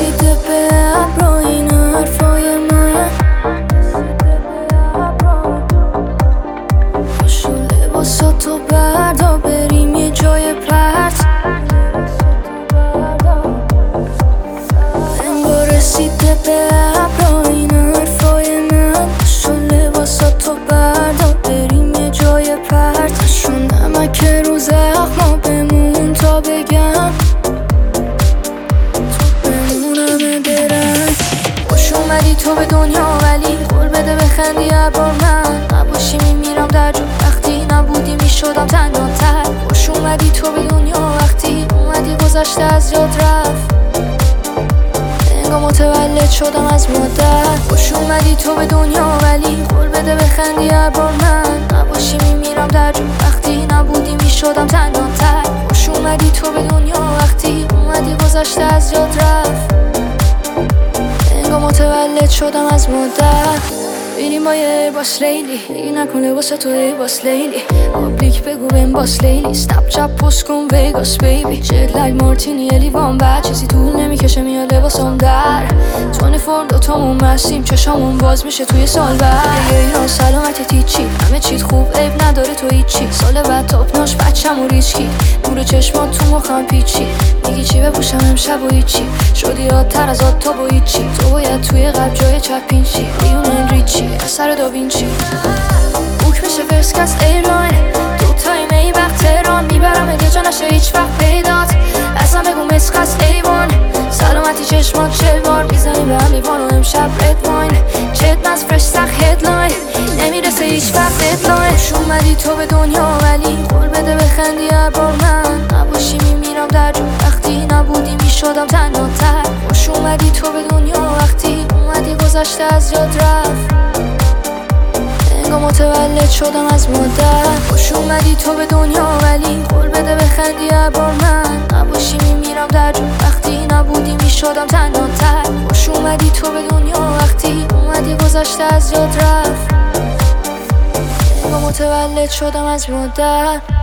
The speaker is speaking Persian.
رسیده به ابر این حرفای من. پاشو لباساتو بردار بریم یه جای پرت. انگار رسیده به ابر این حرفای من. پاشو لباساتو بردار بریم یه جای پرت. شون نمک رو زخما بمون تا بگم تو بمونم درنگ. خوش اومدی تو به دنیا ولی قول بده بخندی هر بار من نباشی میمیرم در جو. وقتی نبودی میشدم تنهاتر. خوش اومدی تو به دنیا وقتی اومدی گذشته از یاد رفت. انگار متولد شدم از مادر. خوش اومدی تو به دنیا ولی قول بده بخندی هر بار من نباشی میمیرم در جو. وقتی نبودی میشدم تنهاتر. خوش اومدی تو به دنیا وقتی اومدی گذشته از یاد رفت. انگار متولد شدم از مادر. بریم با یه باس لیلی دیگه نکن لباسه تو ای باس لیلی. پابلیک بگو بهم باس لیلی. سنپ چپ پست کن ویگاس بیبی. جت لگ مارتینی لیوان بعد چیزی طول نمیکشه میاد لباسم در. 24 دوتامون مستیم چشامون باز میشه توی سال بعد. ایران سلامت تیچی همه چیت خوب عیب نداره تو هیچی. سال بعد تاپناش بچم و ریسکی. نور چشمات تو مخم پیچی. میگی چی بپوشم امشب و هیچی. شدی یادتر از آد تا با هیچی. تو باید توی قلب جای چپین شی. لیونل ریچی اثر داوینچی. بوک میشه فرست کلاس ایرلاین. دوتای میبخت تهران. میبرم اگه جا نشه هیچ وقت پیدات. اصلا بگو مسخص ایوان. سلامتی چشمات 40 بار میزنی به هم لیوان و امشب رد واین. چت نز فرش سخت هدلاین. نمیرسه هیچ وقت ددلاین. خوش اومدی تو به دنیا ولی قول بده بخندی هر بار من نباشی میمیرم در جو. وقتی نبودی میشدم تنهاتر. خوش اومدی تو به دنیا وقتی اومدی گذشته از یاد رفت. انگار متولد شدم از مادر. خوش اومدی تو به دنیا ولی قول بده بخندی هر بار من نباشی میمیرم در جو. وقتی نبودی میشدم تنهاتر. خوش اومدی تو به دنیا وقتی اومدی گذشته از یاد رفت. انگار متولد شدم از مادر.